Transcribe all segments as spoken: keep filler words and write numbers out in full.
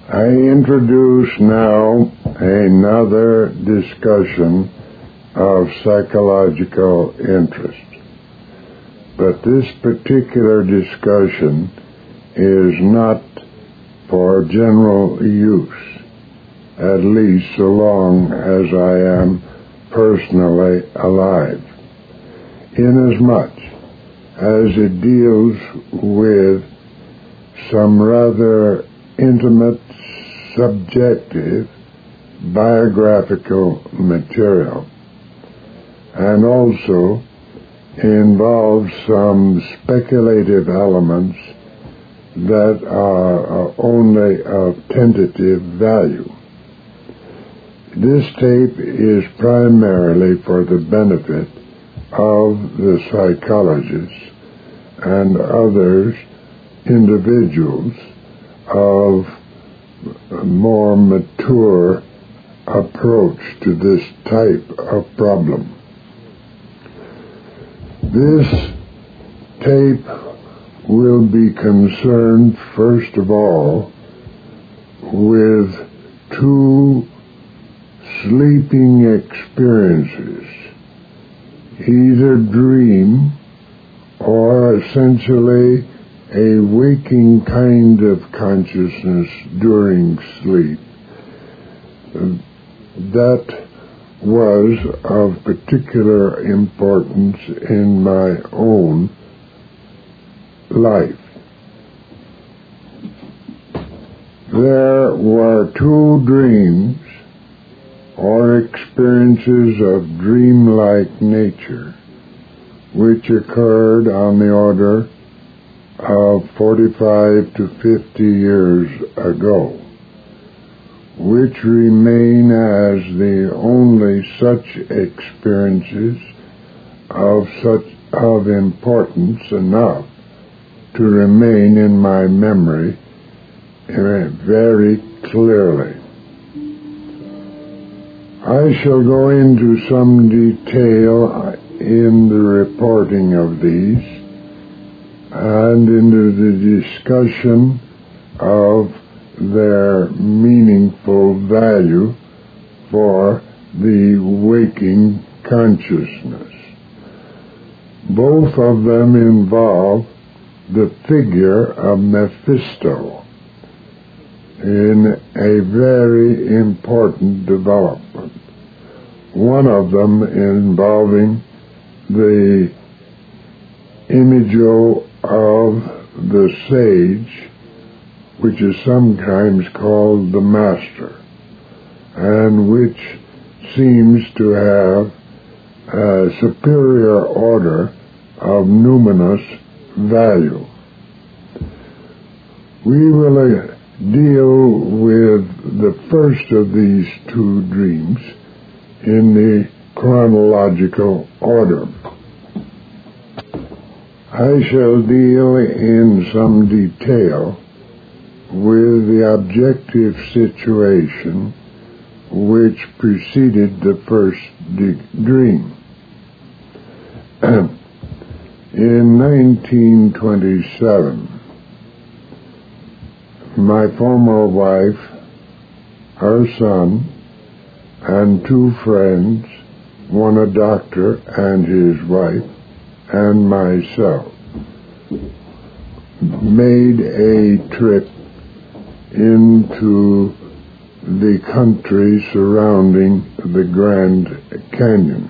I introduce now another discussion of psychological interest. But this particular discussion is not for general use, at least so long as I am personally alive, inasmuch as it deals with some rather intimate, subjective, biographical material, and also involves some speculative elements that are only of tentative value. This tape is primarily for the benefit of the psychologists and others, individuals of a more mature approach to this type of problem. This tape will be concerned, first of all, with two sleeping experiences, either dream or essentially a waking kind of consciousness during sleep that was of particular importance in my own life. There were two dreams or experiences of dreamlike nature which occurred on the order of forty-five to fifty years ago, which remain as the only such experiences of such of importance enough to remain in my memory very clearly. I shall go into some detail in the reporting of these and into the discussion of their meaningful value for the waking consciousness. Both of them involve the figure of Mephisto in a very important development. One of them involving the imago of the sage, which is sometimes called the master, and which seems to have a superior order of numinous value. We will uh, deal with the first of these two dreams in the chronological order. I shall deal in some detail with the objective situation which preceded the first de- dream. In nineteen twenty-seven, my former wife, her son, and two friends, one a doctor and his wife, and myself, made a trip into the country surrounding the Grand Canyon.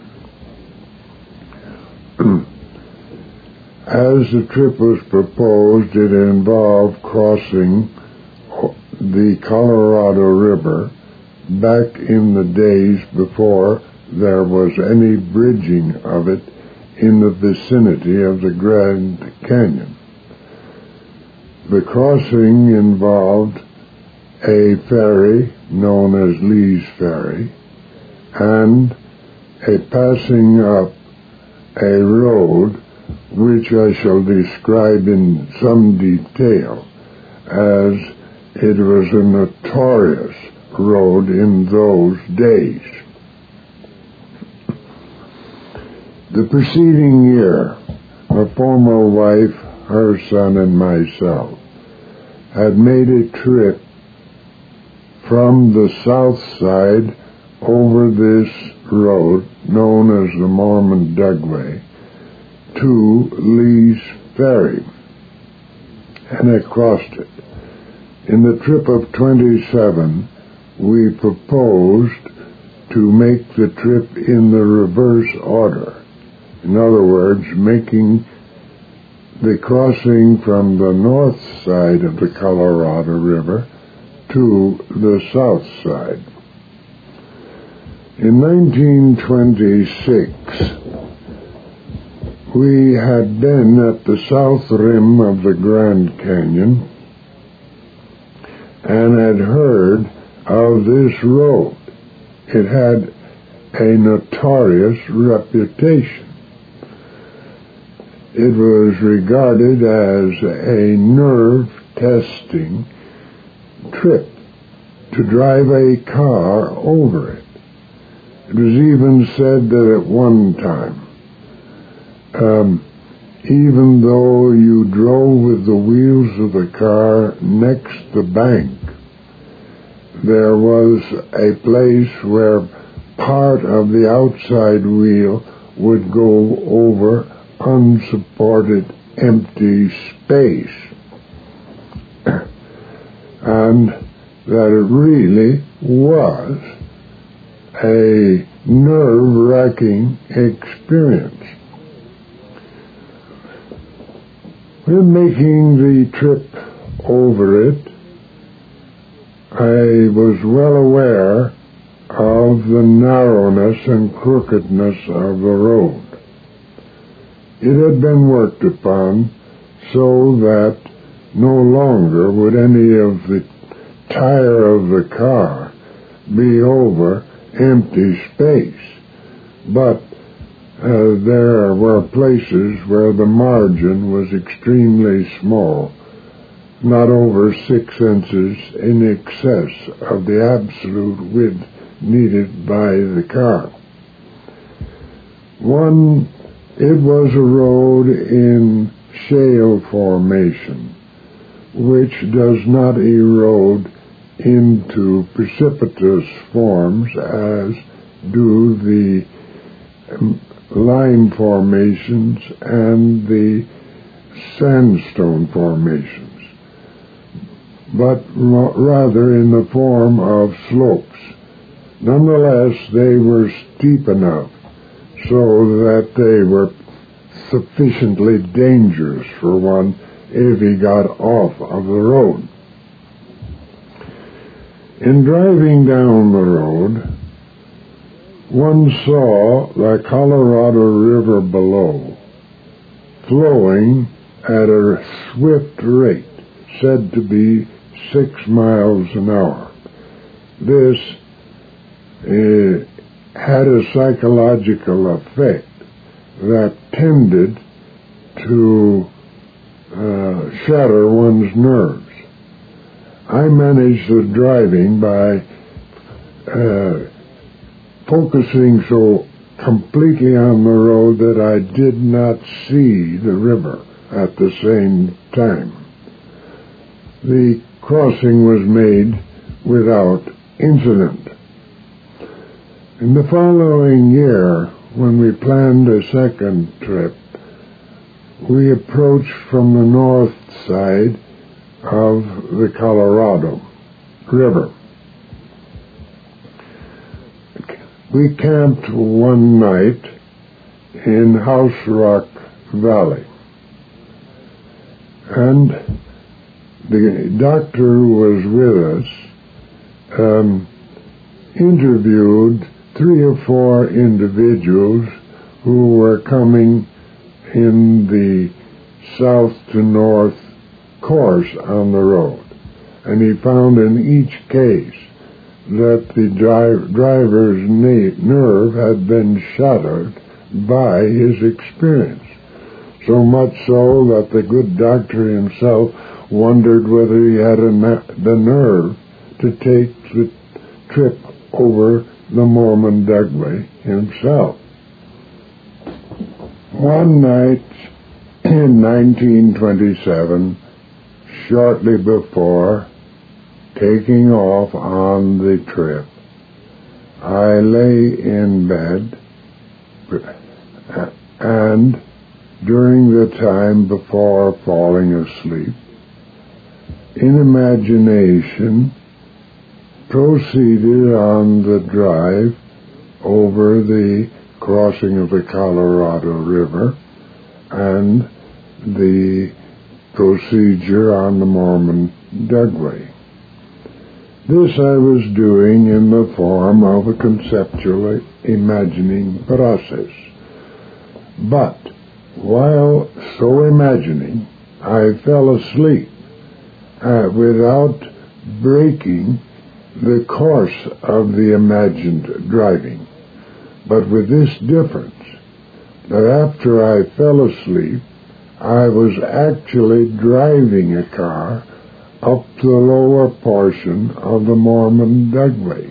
As the trip was proposed, it involved crossing the Colorado River back in the days before there was any bridging of it in the vicinity of the Grand Canyon. The crossing involved a ferry known as Lee's Ferry and a passing up a road which I shall describe in some detail, as it was a notorious road in those days. The preceding year, my former wife, her son, and myself had made a trip from the south side over this road, known as the Mormon Dugway, to Lee's Ferry, and I crossed it. In the trip of twenty-seven, we proposed to make the trip in the reverse order. In other words, making the crossing from the north side of the Colorado River to the south side. In nineteen twenty-six, we had been at the south rim of the Grand Canyon and had heard of this road. It had a notorious reputation. It was regarded as a nerve-testing trip to drive a car over it. It was even said that at one time, um, even though you drove with the wheels of the car next the bank, there was a place where part of the outside wheel would go over unsupported empty space. And that it really was a nerve-wracking experience. When making the trip over it, I was well aware of the narrowness and crookedness of the road. It had been worked upon so that no longer would any of the tire of the car be over empty space, but uh, there were places where the margin was extremely small, not over six inches in excess of the absolute width needed by the car. One, it was a road in shale formation, which does not erode into precipitous forms as do the lime formations and the sandstone formations, but rather in the form of slopes. Nonetheless, they were steep enough so that they were sufficiently dangerous for one if he got off of the road. In driving down the road, one saw the Colorado River below, flowing at a swift rate, said to be six miles an hour. This uh, had a psychological effect that tended to uh, shatter one's nerves. I managed the driving by uh, focusing so completely on the road that I did not see the river at the same time. The crossing was made without incident. In the following year, when we planned a second trip, we approached from the north side of the Colorado River. We camped one night in House Rock Valley, and the doctor who was with us um, interviewed three or four individuals who were coming in the south to north course on the road, and he found in each case that the dri- driver's na- nerve had been shattered by his experience, so much so that the good doctor himself wondered whether he had a na- the nerve to take the trip over the Mormon Dugway himself. One night in nineteen twenty-seven, shortly before taking off on the trip, I lay in bed, and during the time before falling asleep, in imagination, proceeded on the drive over the crossing of the Colorado River and the procedure on the Mormon Dugway. This I was doing in the form of a conceptual imagining process. But while so imagining, I fell asleep uh, without breaking the course of the imagined driving, but with this difference, that after I fell asleep, I was actually driving a car up the lower portion of the Mormon Dugway.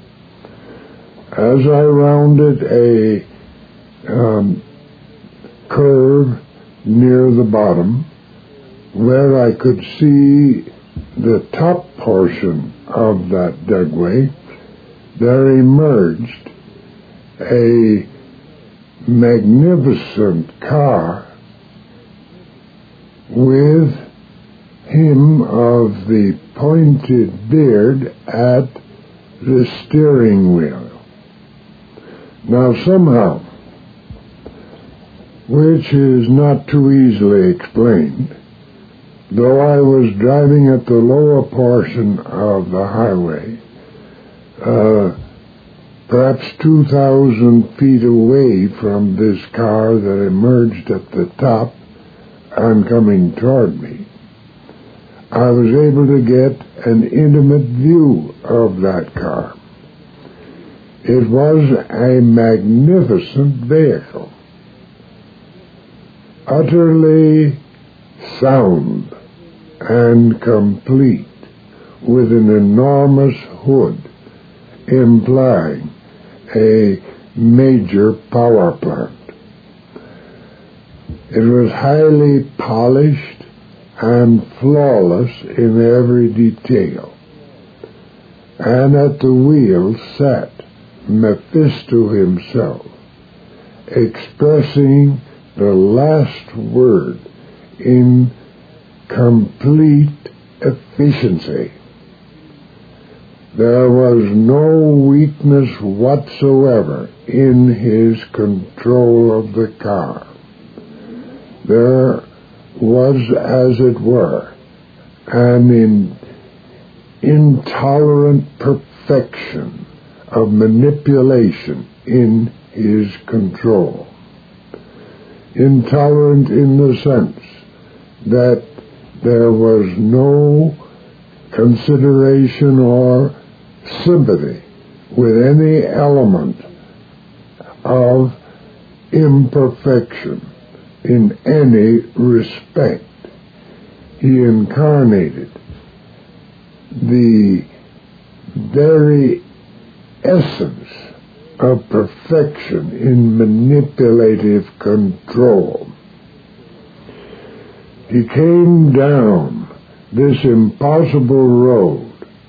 As I rounded a um, curve near the bottom, where I could see the top portion of that dugway, there emerged a magnificent car with him of the pointed beard at the steering wheel. Now somehow, which is not too easily explained, though I was driving at the lower portion of the highway, uh, perhaps two thousand feet away from this car that emerged at the top and coming toward me, I was able to get an intimate view of that car. It was a magnificent vehicle, utterly sound and complete, with an enormous hood implying a major power plant. It was highly polished and flawless in every detail, and at the wheel sat Mephisto himself, expressing the last word in complete efficiency. There was no weakness whatsoever in his control of the car. There was, as it were, an in, intolerant perfection of manipulation in his control. Intolerant in the sense that there was no consideration or sympathy with any element of imperfection in any respect. He incarnated the very essence of perfection in manipulative control. He came down this impossible road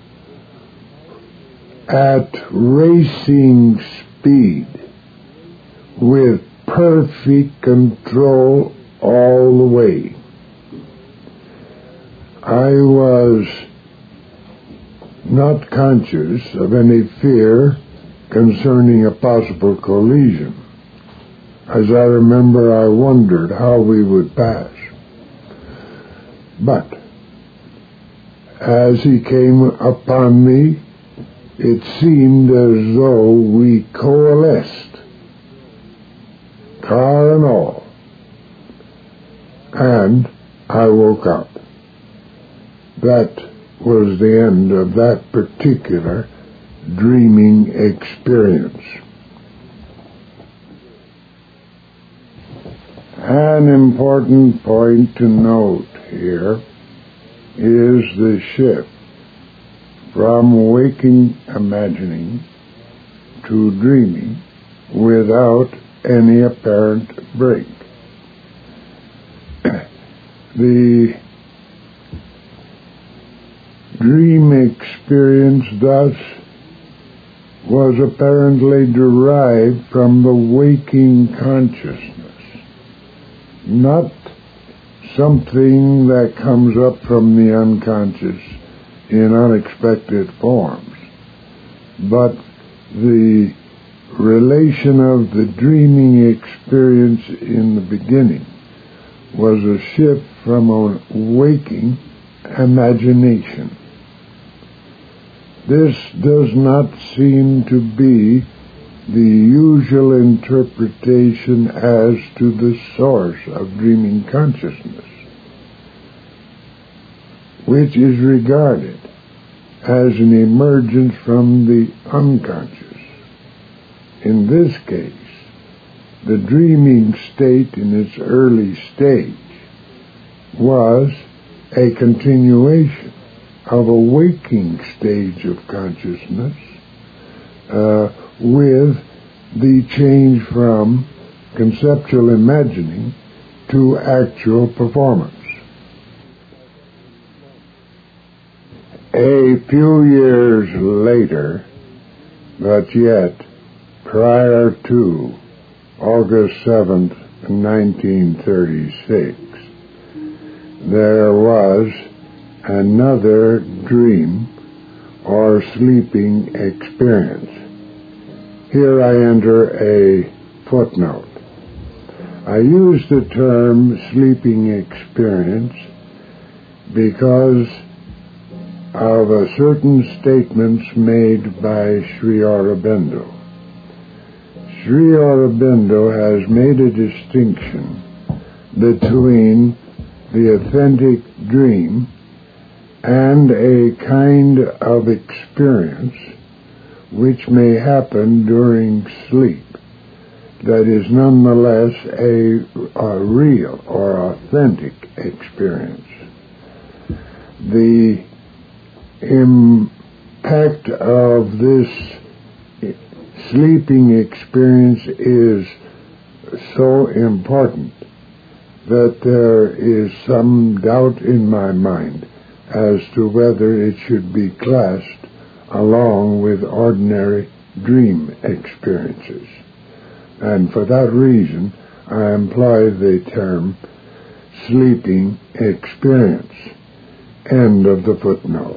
at racing speed with perfect control all the way. I was not conscious of any fear concerning a possible collision. As I remember, I wondered how we would pass. But as he came upon me, it seemed as though we coalesced, car and all, and I woke up. That was the end of that particular dreaming experience. An important point to note here is the shift from waking imagining to dreaming without any apparent break. The dream experience thus was apparently derived from the waking consciousness, not something that comes up from the unconscious in unexpected forms, but the relation of the dreaming experience in the beginning was a shift from a waking imagination. This does not seem to be the usual interpretation as to the source of dreaming consciousness, which is regarded as an emergence from the unconscious. In this case, the dreaming state in its early stage was a continuation of a waking stage of consciousness uh, with the change from conceptual imagining to actual performance. A few years later, but yet prior to August seventh, nineteen thirty-six, there was another dream or sleeping experience. Here I enter a footnote. I use the term sleeping experience because of a certain statements made by Sri Aurobindo. Sri Aurobindo has made a distinction between the authentic dream and a kind of experience which may happen during sleep that is nonetheless a, a real or authentic experience. The impact of this sleeping experience is so important that there is some doubt in my mind as to whether it should be classed along with ordinary dream experiences. And for that reason, I employ the term sleeping experience. End of the footnote.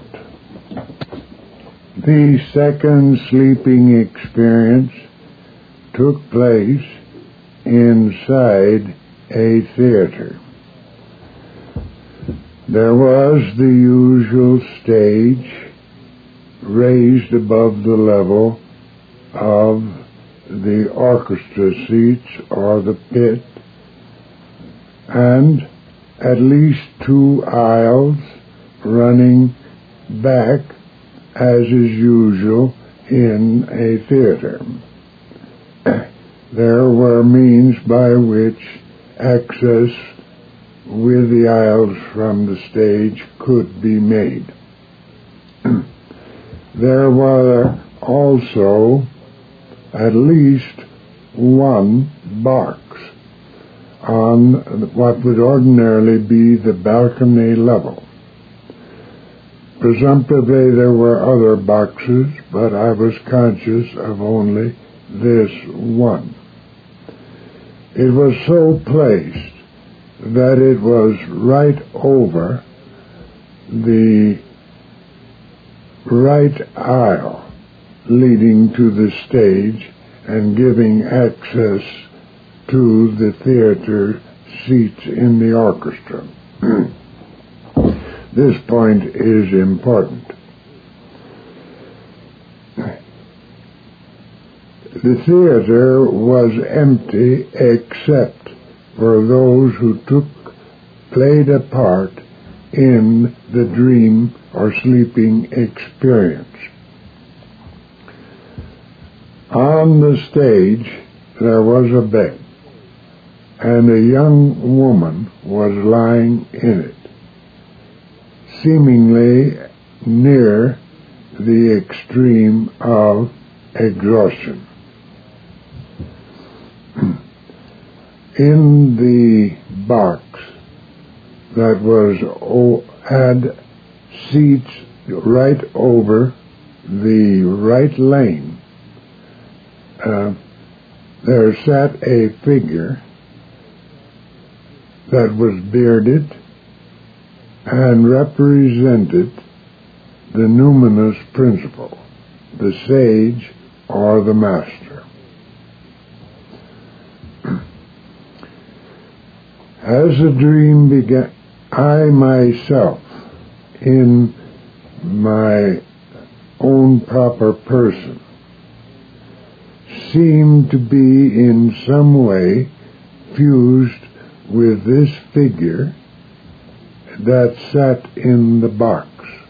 The second sleeping experience took place inside a theater. There was the usual stage raised above the level of the orchestra seats or the pit, and at least two aisles running back, as is usual in a theater. There were means by which access with the aisles from the stage could be made. There were also at least one box on what would ordinarily be the balcony level. Presumptively there were other boxes, but I was conscious of only this one. It was so placed that it was right over the right aisle leading to the stage and giving access to the theater seats in the orchestra. This point is important. The theater was empty except for those who took, played a part in the dream or sleeping experience. On the stage there was a bed, and a young woman was lying in it, seemingly near the extreme of exhaustion. In the box that was oh, had seats right over the right lane, uh, there sat a figure that was bearded and represented the numinous principle, the sage or the master. As the dream began, I myself, in my own proper person, seemed to be in some way fused with this figure that sat in the box.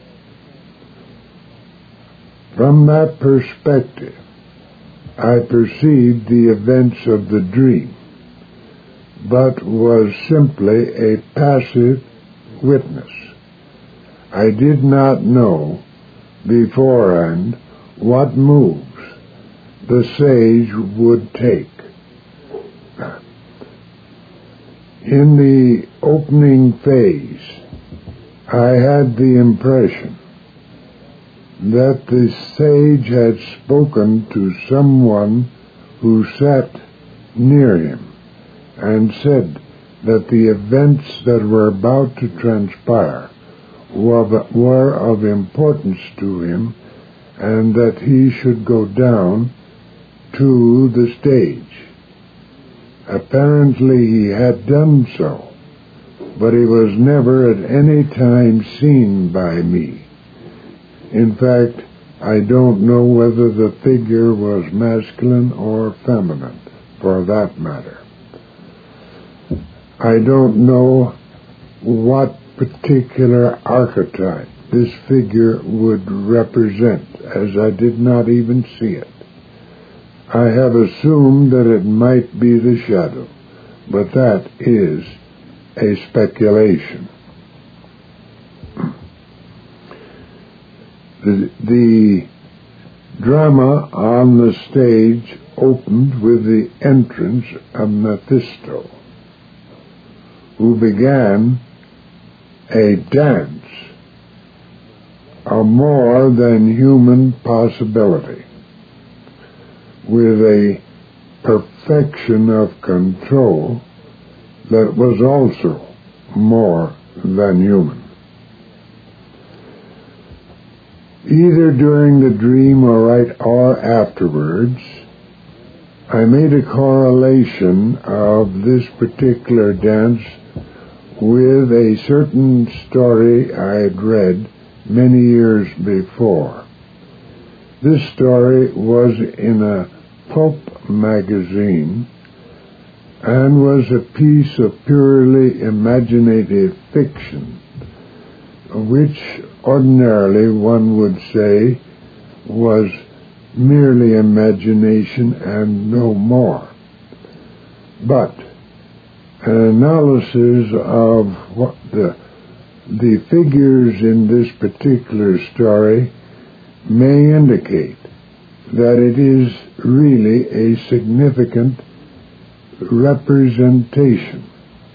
From that perspective, I perceived the events of the dream, but was simply a passive witness. I did not know beforehand what moves the sage would take. In the opening phase, I had the impression that the sage had spoken to someone who sat near him and said that the events that were about to transpire were, were of importance to him, and that he should go down to the stage. Apparently he had done so, but he was never at any time seen by me. In fact, I don't know whether the figure was masculine or feminine, for that matter. I don't know what particular archetype this figure would represent, as I did not even see it. I have assumed that it might be the shadow, but that is a speculation. The, the drama on the stage opened with the entrance of Mephisto, who began a dance, a more than human possibility, with a perfection of control that was also more than human. Either during the dream or right or afterwards, I made a correlation of this particular dance with a certain story I had read many years before. This story was in a pulp magazine and was a piece of purely imaginative fiction, which ordinarily one would say was merely imagination and no more. But an analysis of what the, the figures in this particular story may indicate that it is really a significant representation.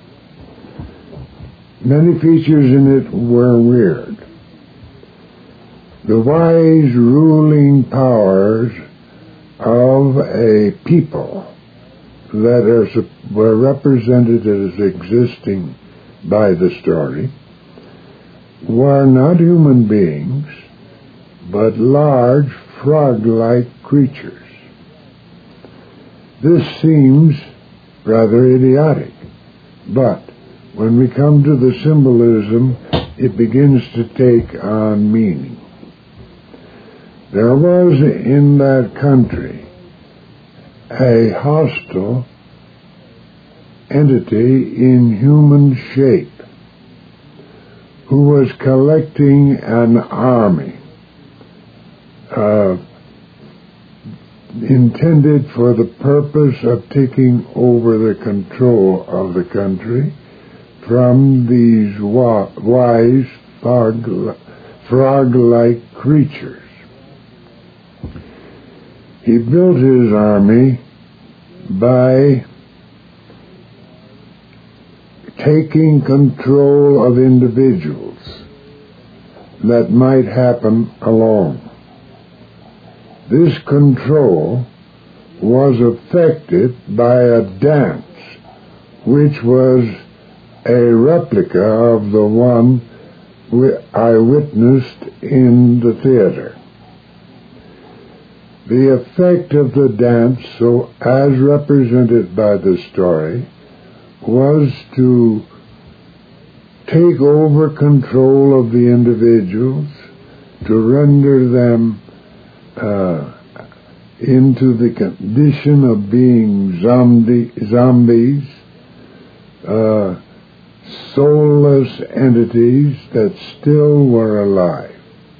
Many features in it were weird. The wise ruling powers of a people that are, were represented as existing by the story were not human beings, but large frog-like creatures. This seems rather idiotic, but when we come to the symbolism, it begins to take on meaning. There was in that country a hostile entity in human shape who was collecting an army uh, intended for the purpose of taking over the control of the country from these wa- wise frog- frog-like creatures. He built his army by taking control of individuals that might happen along. This control was affected by a dance which was a replica of the one I witnessed in the theater. The effect of the dance, so as represented by the story, was to take over control of the individuals, to render them uh, into the condition of being zombie, zombies, uh, soulless entities that still were alive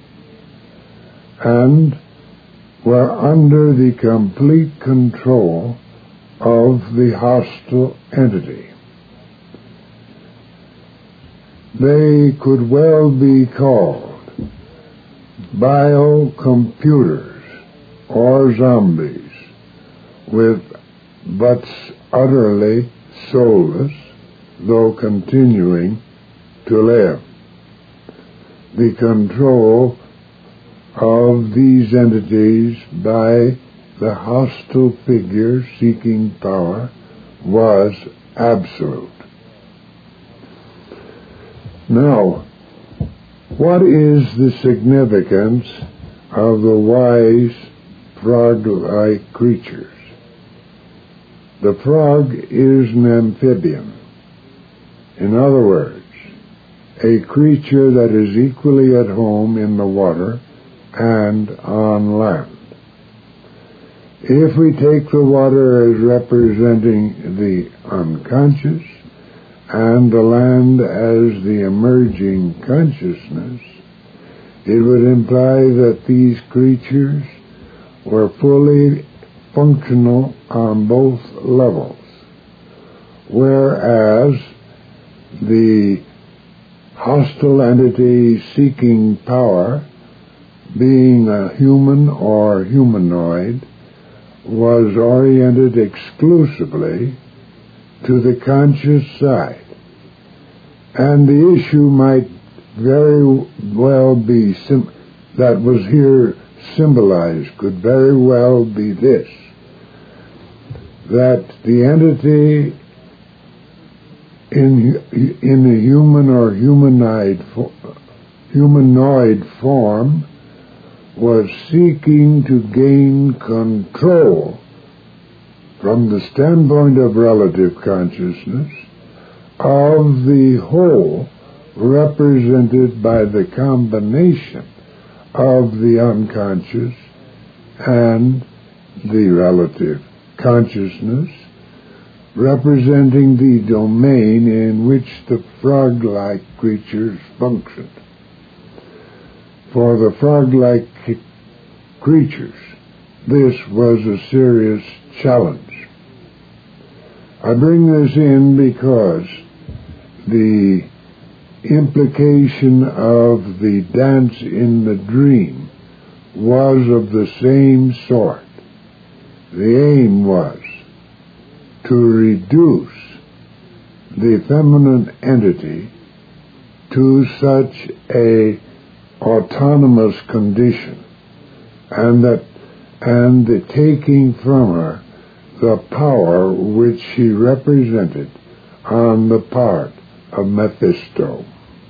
and were under the complete control of the hostile entity. They could well be called biocomputers or zombies, with but utterly soulless, though continuing to live. The control of these entities by the hostile figure seeking power was absolute. Now, what is the significance of the wise frog-like creatures? The frog is an amphibian. In other words, a creature that is equally at home in the water and on land. If we take the water as representing the unconscious and the land as the emerging consciousness, it would imply that these creatures were fully functional on both levels, whereas the hostile entity seeking power, being a human or humanoid, was oriented exclusively to the conscious side. And the issue might very well be, sim- that was here symbolized, could very well be this, that the entity in, in a human or humanoid, humanoid form was seeking to gain control from the standpoint of relative consciousness of the whole represented by the combination of the unconscious and the relative consciousness, representing the domain in which the frog-like creatures functioned. For the frog-like creatures, this was a serious challenge. I bring this in because the implication of the dance in the dream was of the same sort. The aim was to reduce the feminine entity to such a autonomous condition, and that and the taking from her the power which she represented on the part of Mephisto.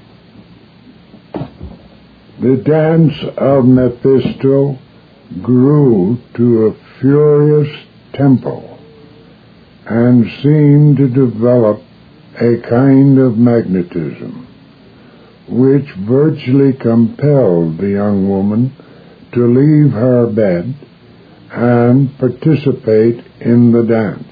The dance of Mephisto grew to a furious tempo and seemed to develop a kind of magnetism which virtually compelled the young woman to leave her bed and participate in the dance.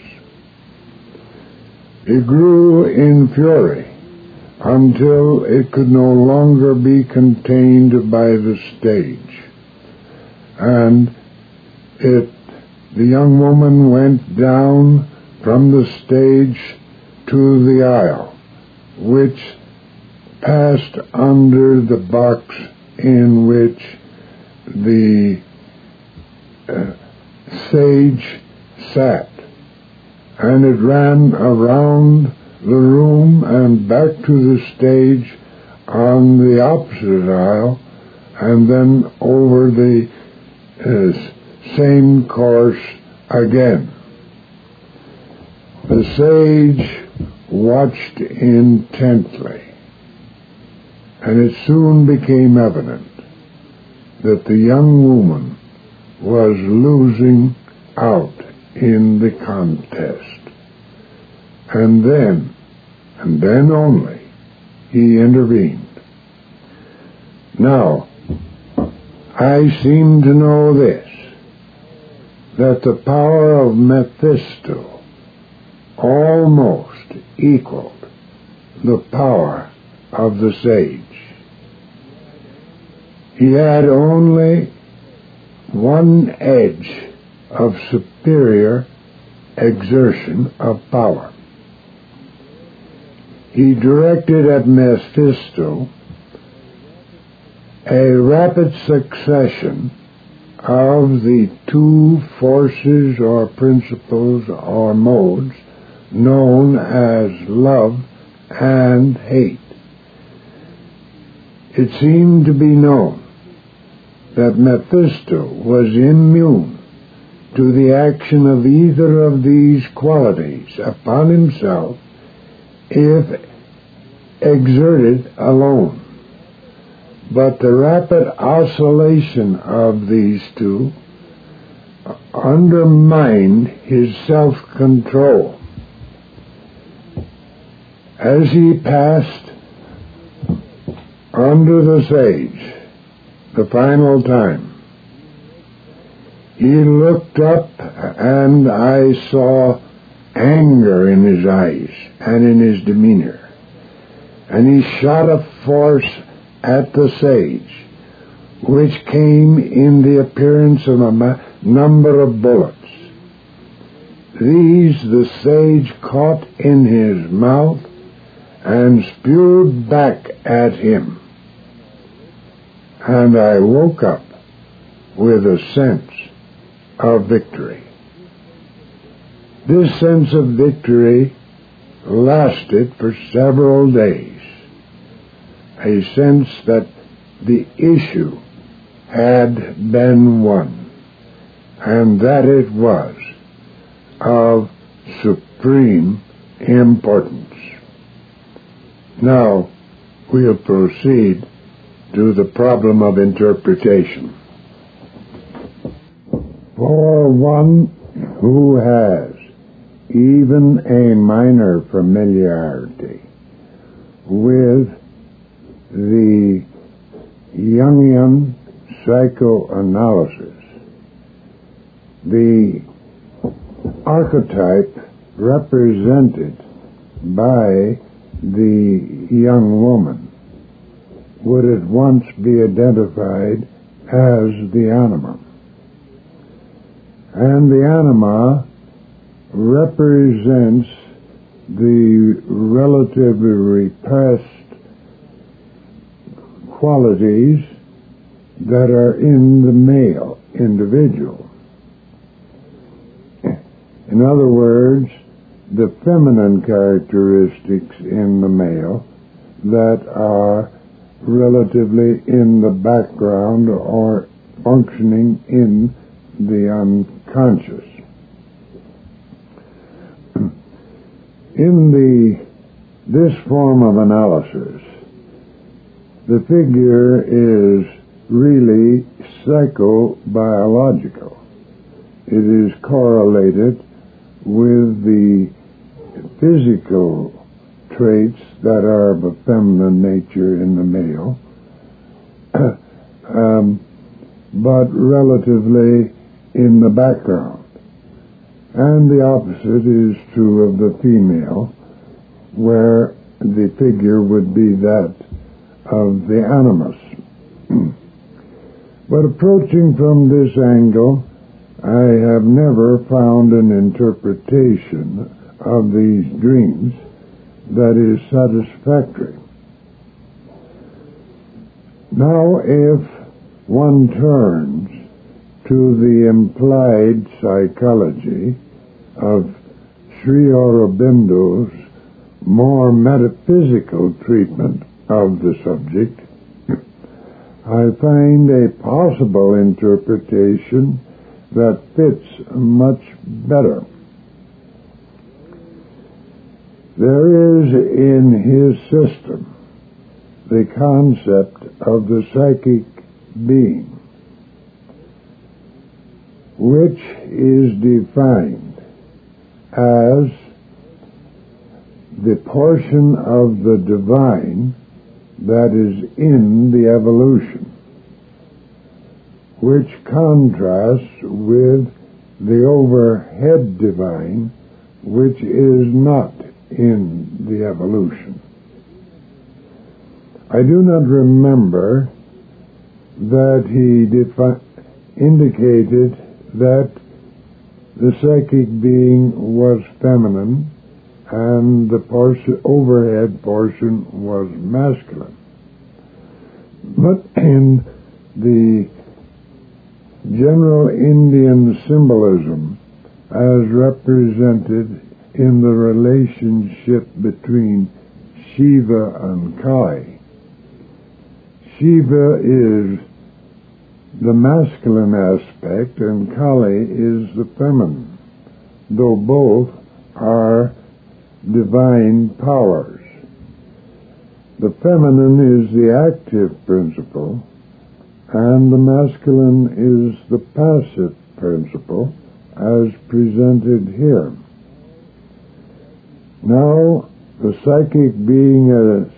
It grew in fury until it could no longer be contained by the stage, and it, the young woman went down from the stage to the aisle, which passed under the box in which the uh, sage sat, and it ran around the room and back to the stage on the opposite aisle and then over the uh, same course again. The sage watched intently, and it soon became evident that the young woman was losing out in the contest. And then, and then only, he intervened. Now, I seem to know this, that the power of Mephisto almost equaled the power of the sage. He had only one edge of superior exertion of power. He directed at Mephisto a rapid succession of the two forces or principles or modes known as love and hate. It seemed to be known that Mephisto was immune to the action of either of these qualities upon himself if exerted alone. But the rapid oscillation of these two undermined his self-control. As he passed under the sage the final time, he looked up, and I saw anger in his eyes and in his demeanor. And he shot a force at the sage, which came in the appearance of a ma- number of bullets. These the sage caught in his mouth and spewed back at him. And I woke up with a sense of victory. This sense of victory lasted for several days. A sense that the issue had been won, and that it was of supreme importance. Now we'll proceed to the problem of interpretation. For one who has even a minor familiarity with the Jungian psychoanalysis, the archetype represented by the young woman would at once be identified as the anima. And the anima represents the relatively repressed qualities that are in the male individual. In other words, the feminine characteristics in the male that are relatively in the background or functioning in the unconscious. In the this form of analysis, the figure is really psychobiological. It is correlated with the physical traits that are of a feminine nature in the male, um, but relatively in the background. And the opposite is true of the female, where the figure would be that of the animus. But approaching from this angle, I have never found an interpretation of these dreams that is satisfactory. Now, if one turns to the implied psychology of Sri Aurobindo's more metaphysical treatment of the subject, I find a possible interpretation that fits much better. There is in his system the concept of the psychic being, which is defined as the portion of the divine that is in the evolution, which contrasts with the overhead divine, which is not in the evolution. I do not remember that he defi- indicated that the psychic being was feminine and the portion, overhead portion was masculine. But in the general Indian symbolism as represented in the relationship between Shiva and Kali, Shiva is the masculine aspect and Kali is the feminine, though both are divine powers. The feminine is the active principle and the masculine is the passive principle as presented here. Now, the psychic being as,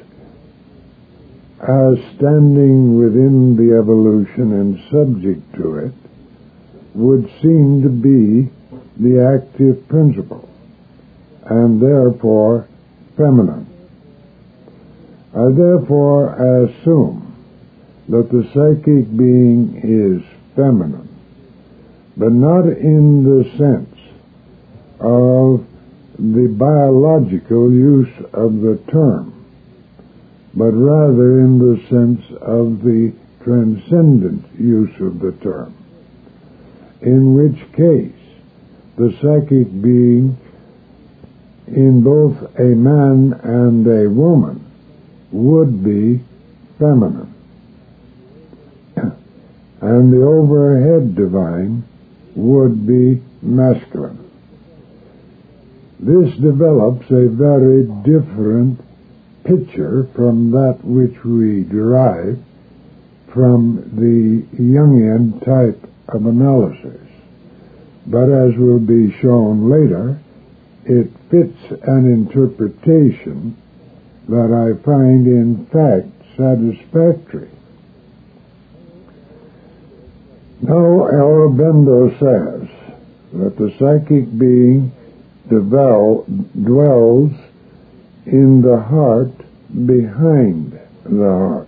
as standing within the evolution and subject to it would seem to be the active principle, and therefore feminine. I therefore assume that the psychic being is feminine, but not in the sense of the biological use of the term, but rather in the sense of the transcendent use of the term, in which case the psychic being in both a man and a woman would be feminine, and the overhead divine would be masculine. This develops a very different picture from that which we derive from the Jungian type of analysis. But as will be shown later, it fits an interpretation that I find in fact satisfactory. Now, Aurobindo says that the psychic being devel- dwells in the heart behind the heart.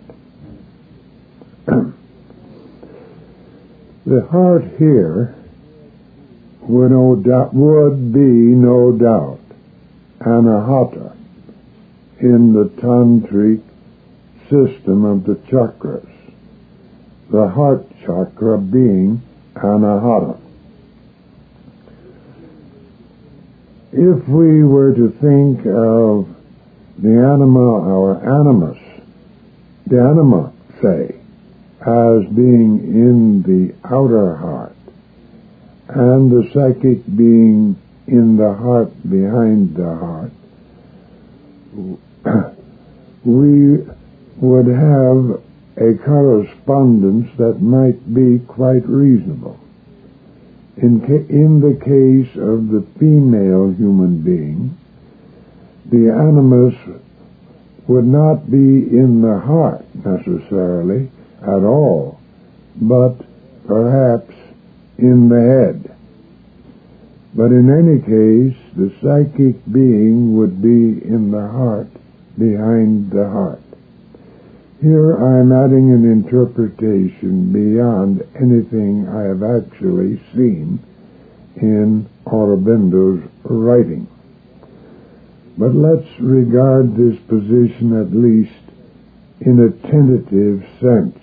The heart here would, no doubt, would be no doubt Anahata in the tantric system of the chakras, the heart chakra being Anahata. If we were to think of the anima or animus, the anima, say, as being in the outer heart, and the psychic being in the heart behind the heart, we would have a correspondence that might be quite reasonable. In, ca- in the case of the female human being, the animus would not be in the heart necessarily at all, but perhaps in the head. But in any case, the psychic being would be in the heart behind the heart. Here I am adding an interpretation beyond anything I have actually seen in Aurobindo's writing. But let's regard this position at least in a tentative sense.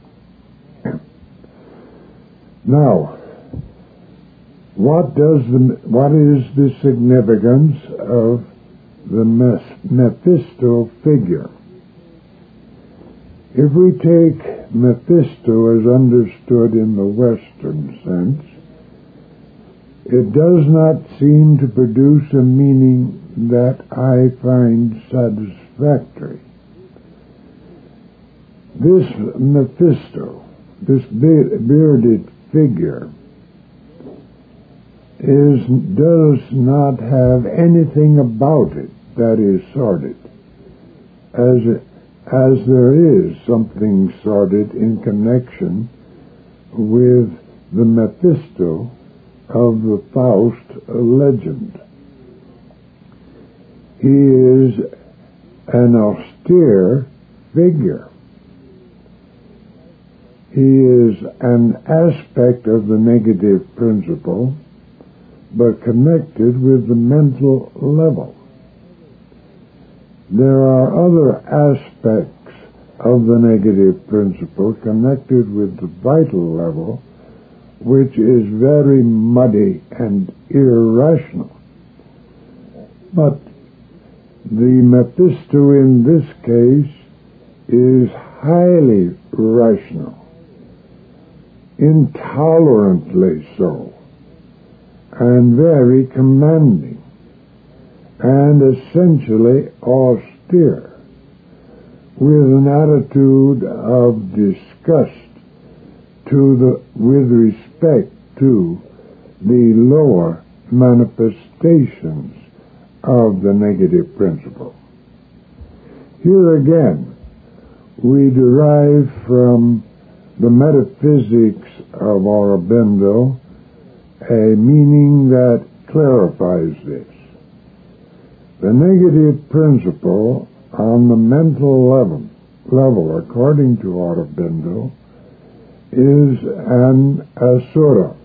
Now, what does the, what is the significance of the Mephisto figure? If we take Mephisto is understood in the Western sense, it does not seem to produce a meaning that I find satisfactory. This Mephisto, this bearded figure, is does not have anything about it that is sordid, as it, as there is something sordid in connection with the Mephisto of the Faust legend. He is an austere figure. He is an aspect of the negative principle, but connected with the mental level. There are other aspects of the negative principle connected with the vital level, which is very muddy and irrational. But the Mephisto in this case is highly rational, intolerantly so, and very commanding, and essentially austere, with an attitude of disgust to the, with respect to the lower manifestations of the negative principle. Here again, we derive from the metaphysics of Aurobindo a meaning that clarifies this. The negative principle on the mental level, level according to Aurobindo, is an asura,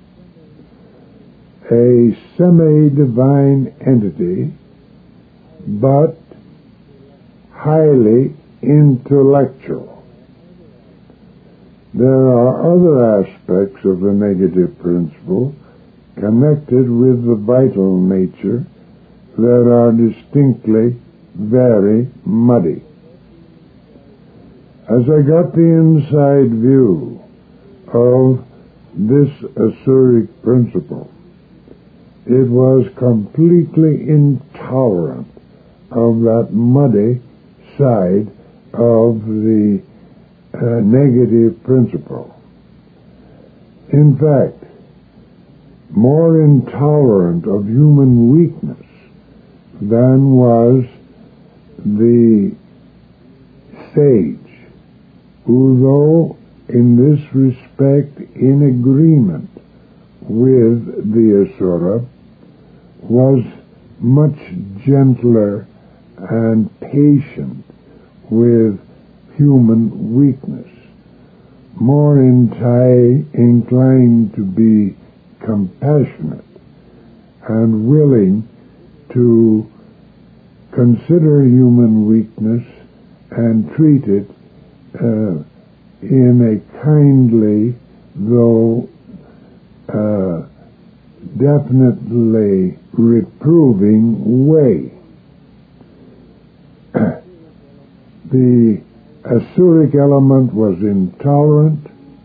a semi-divine entity, but highly intellectual. There are other aspects of the negative principle connected with the vital nature that are distinctly very muddy. As I got the inside view of this Asuric principle, it was completely intolerant of that muddy side of the uh, negative principle. In fact, more intolerant of human weakness than was the sage, who, though in this respect in agreement with the Asura, was much gentler and patient with human weakness, more enti- inclined to be compassionate and willing to consider human weakness and treat it uh, in a kindly, though uh, definitely reproving way. The Asuric element was intolerant.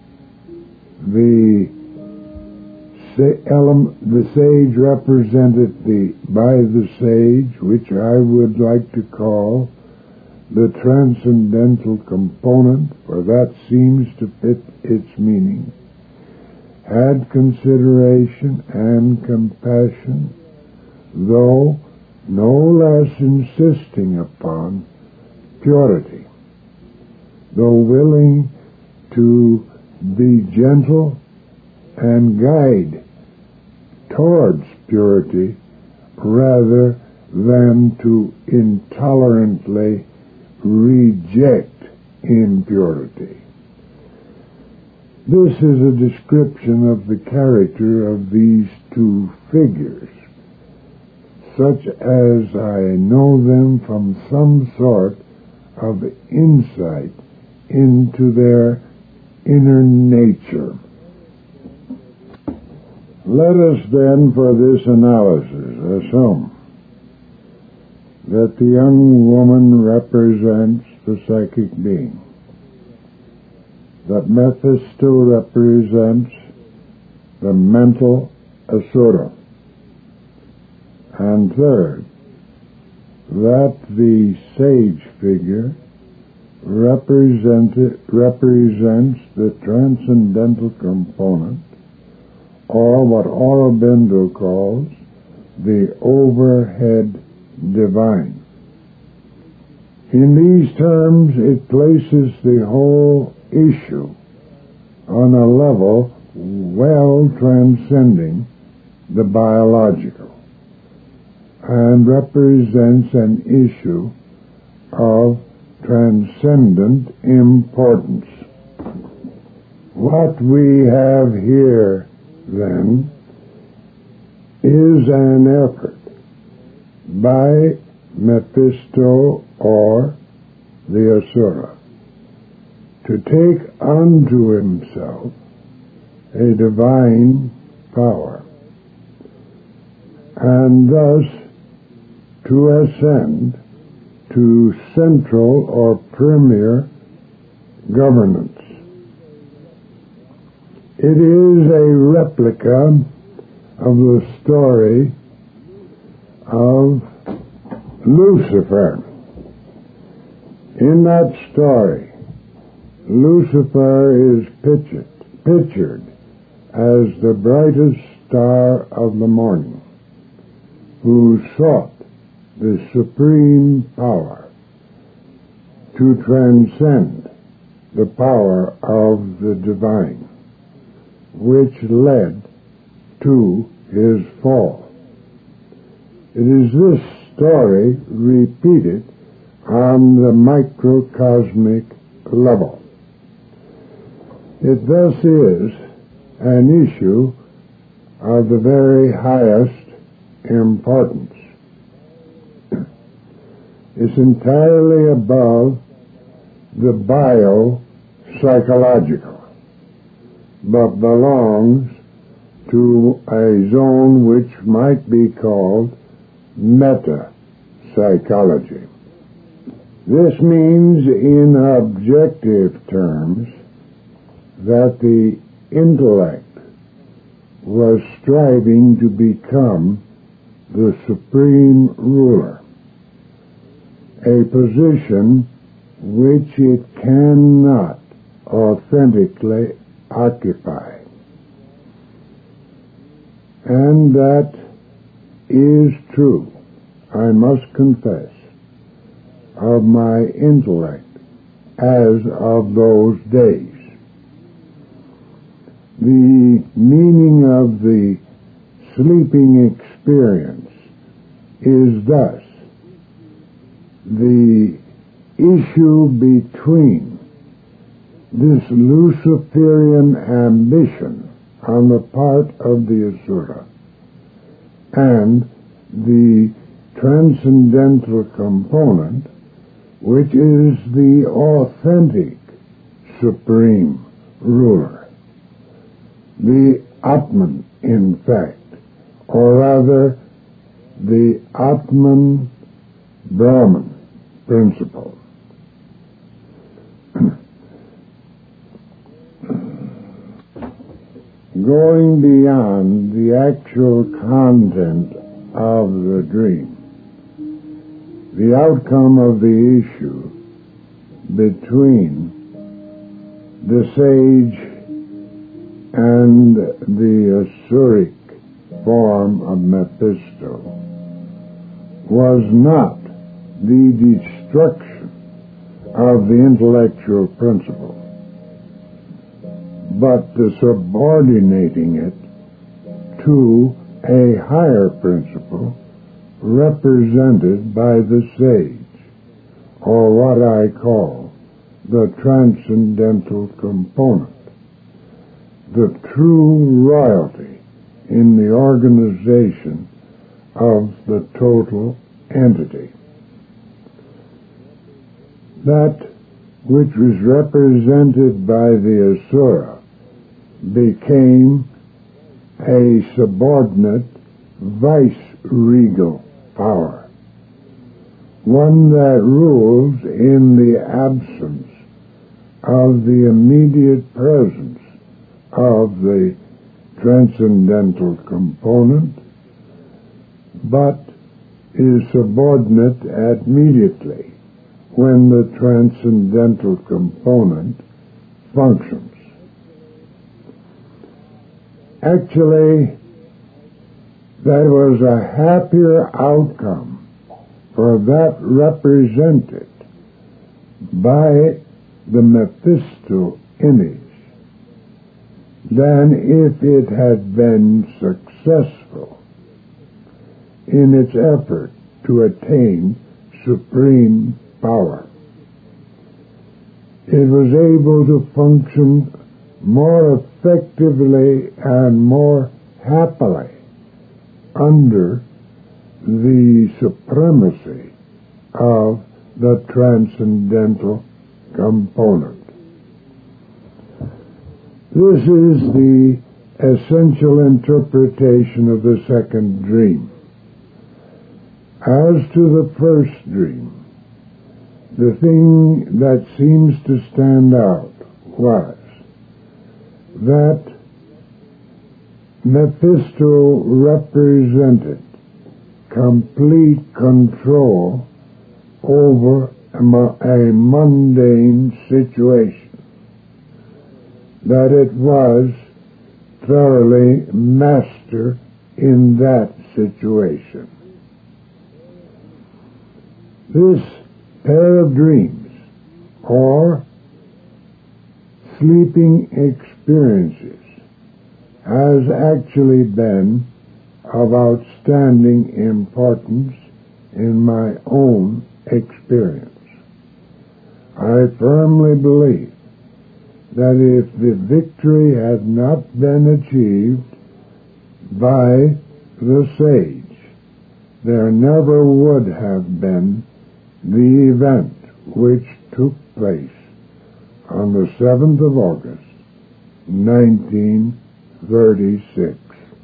The, sa- element, the sage represented the by the sage, which I would like to call the transcendental component, for that seems to fit its meaning, had consideration and compassion, though no less insisting upon purity, though willing to be gentle and guide towards purity rather than to intolerantly reject impurity. This is a description of the character of these two figures, such as I know them from some sort of insight into their inner nature. Let us then, for this analysis, assume that the young woman represents the psychic being. that Mephisto represents the mental asura. And third, that the sage figure represented, represents the transcendental component, or what Aurobindo calls the overhead divine. In these terms, it places the whole issue on a level well transcending the biological, and represents an issue of transcendent importance. What we have here, then, is an effort by Mephisto, or the Asura, to take unto himself a divine power, and thus to ascend to central or premier governance. It is a replica of the story of Lucifer. In that story, Lucifer is pictured, pictured as the brightest star of the morning, who sought the supreme power to transcend the power of the divine, which led to his fall. It is this story repeated on the microcosmic level. It thus is an issue of the very highest importance. It's entirely above the bio-psychological, but belongs to a zone which might be called meta-psychology. This means, in objective terms, that the intellect was striving to become the supreme ruler, a position which it cannot authentically occupy. And that is true, I must confess, of my intellect as of those days. The meaning of the sleeping experience is thus the issue between this Luciferian ambition on the part of the Asura and the transcendental component, which is the authentic supreme ruler, the Atman, in fact, or rather the Atman Brahman principle. Going beyond the actual content of the dream, the outcome of the issue between the sage and the Asuric form of Mephisto was not the destruction of the intellectual principle, but the subordinating it to a higher principle represented by the sage, or what I call the transcendental component, the true royalty in the organization of the total entity. That which was represented by the Asura became a subordinate vice-regal power, one that rules in the absence of the immediate presence of the transcendental component, but is subordinate immediately when the transcendental component functions. Actually, that was a happier outcome for that represented by the Mephisto image than if it had been successful in its effort to attain supreme power. It was able to function more effectively and more happily under the supremacy of the transcendental component. This is the essential interpretation of the second dream. As to the first dream, the thing that seems to stand out was that Mephisto represented complete control over a mundane situation, that it was thoroughly master in that situation. This pair of dreams, or sleeping experiences, has actually been of outstanding importance in my own experience. I firmly believe that if the victory had not been achieved by the sage, there never would have been the event which took place on the seventh of August, nineteen thirty-six.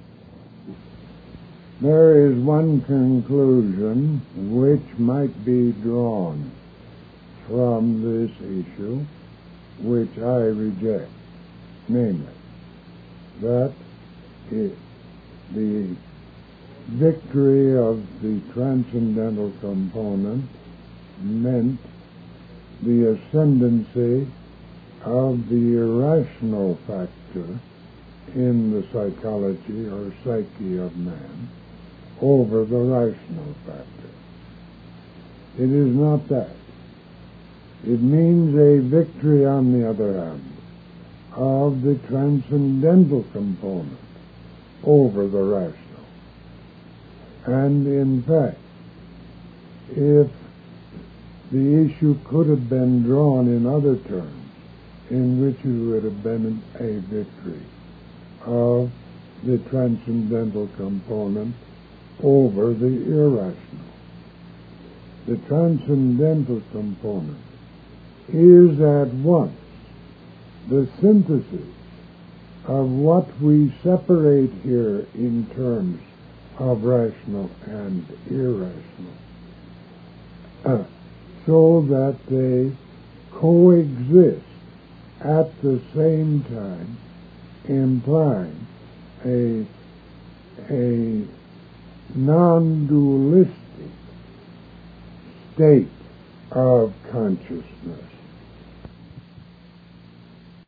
There is one conclusion which might be drawn from this issue, which I reject, namely, that it, the victory of the transcendental component meant the ascendancy of the irrational factor in the psychology or psyche of man over the rational factor. It is not that. It means a victory, on the other hand, of the transcendental component over the rational. And in fact, if the issue could have been drawn in other terms, in which it would have been a victory of the transcendental component over the irrational. The transcendental component is at once the synthesis of what we separate here in terms of rational and irrational, uh, so that they coexist at the same time, implying a, a non-dualistic state of consciousness.